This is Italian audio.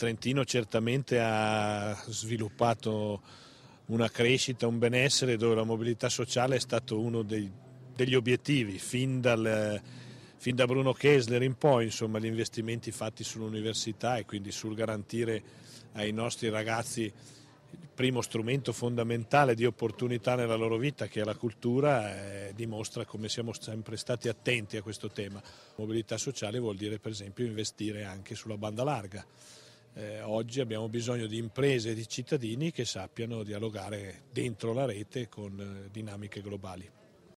Trentino certamente ha sviluppato una crescita, un benessere dove la mobilità sociale è stato uno degli obiettivi, fin da Bruno Kessler in poi, insomma, gli investimenti fatti sull'università e quindi sul garantire ai nostri ragazzi il primo strumento fondamentale di opportunità nella loro vita, che è la cultura, dimostra come siamo sempre stati attenti a questo tema. Mobilità sociale vuol dire per esempio investire anche sulla banda larga. Oggi abbiamo bisogno di imprese e di cittadini che sappiano dialogare dentro la rete con dinamiche globali.